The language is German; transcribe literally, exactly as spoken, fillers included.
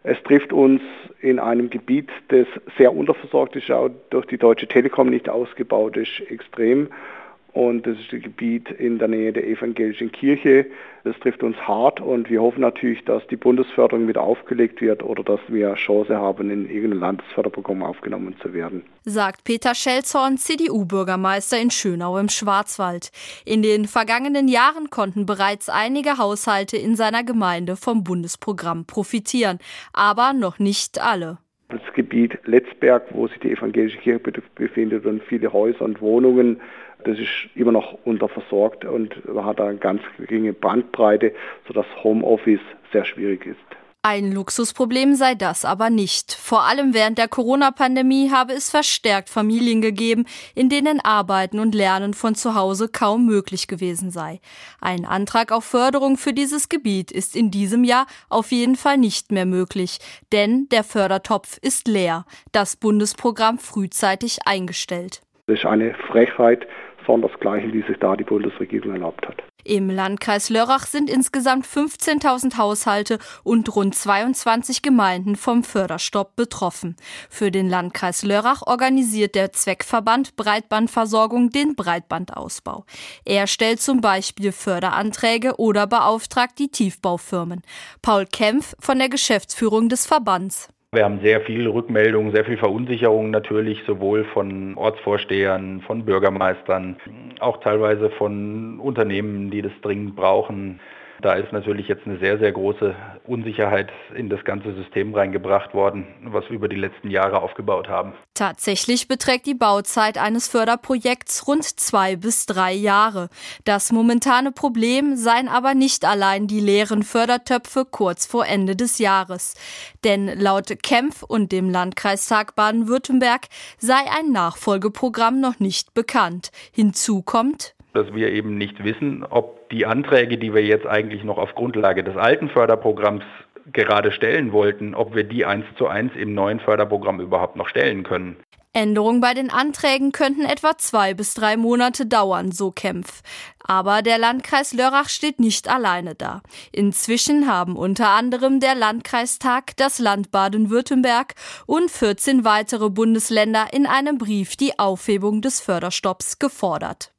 Es trifft uns in einem Gebiet, das sehr unterversorgt ist, auch durch die Deutsche Telekom nicht ausgebaut ist, extrem. Und das ist das Gebiet in der Nähe der evangelischen Kirche. Das trifft uns hart und wir hoffen natürlich, dass die Bundesförderung wieder aufgelegt wird oder dass wir Chance haben, in irgendein Landesförderprogramm aufgenommen zu werden. Sagt Peter Schelzhorn, C D U-Bürgermeister in Schönau im Schwarzwald. In den vergangenen Jahren konnten bereits einige Haushalte in seiner Gemeinde vom Bundesprogramm profitieren, aber noch nicht alle. Das Gebiet Letzberg, wo sich die evangelische Kirche befindet und viele Häuser und Wohnungen, das ist immer noch unterversorgt und hat eine ganz geringe Bandbreite, sodass Homeoffice sehr schwierig ist. Ein Luxusproblem sei das aber nicht. Vor allem während der Corona-Pandemie habe es verstärkt Familien gegeben, in denen Arbeiten und Lernen von zu Hause kaum möglich gewesen sei. Ein Antrag auf Förderung für dieses Gebiet ist in diesem Jahr auf jeden Fall nicht mehr möglich, denn der Fördertopf ist leer. Das Bundesprogramm frühzeitig eingestellt. Das ist eine Frechheit, sondersgleichen, die sich da die Bundesregierung erlaubt hat. Im Landkreis Lörrach sind insgesamt fünfzehntausend Haushalte und rund zweiundzwanzig Gemeinden vom Förderstopp betroffen. Für den Landkreis Lörrach organisiert der Zweckverband Breitbandversorgung den Breitbandausbau. Er stellt zum Beispiel Förderanträge oder beauftragt die Tiefbaufirmen. Paul Kempf von der Geschäftsführung des Verbands. Wir haben sehr viele Rückmeldungen, sehr viel Verunsicherung natürlich, sowohl von Ortsvorstehern, von Bürgermeistern, auch teilweise von Unternehmen, die das dringend brauchen. Da ist natürlich jetzt eine sehr, sehr große Unsicherheit in das ganze System reingebracht worden, was wir über die letzten Jahre aufgebaut haben. Tatsächlich beträgt die Bauzeit eines Förderprojekts rund zwei bis drei Jahre. Das momentane Problem seien aber nicht allein die leeren Fördertöpfe kurz vor Ende des Jahres. Denn laut Kempf und dem Landkreistag Baden-Württemberg sei ein Nachfolgeprogramm noch nicht bekannt. Hinzu kommt, dass wir eben nicht wissen, ob die Anträge, die wir jetzt eigentlich noch auf Grundlage des alten Förderprogramms gerade stellen wollten, ob wir die eins zu eins im neuen Förderprogramm überhaupt noch stellen können. Änderungen bei den Anträgen könnten etwa zwei bis drei Monate dauern, so Kempf. Aber der Landkreis Lörrach steht nicht alleine da. Inzwischen haben unter anderem der Landkreistag, das Land Baden-Württemberg und vierzehn weitere Bundesländer in einem Brief die Aufhebung des Förderstopps gefordert.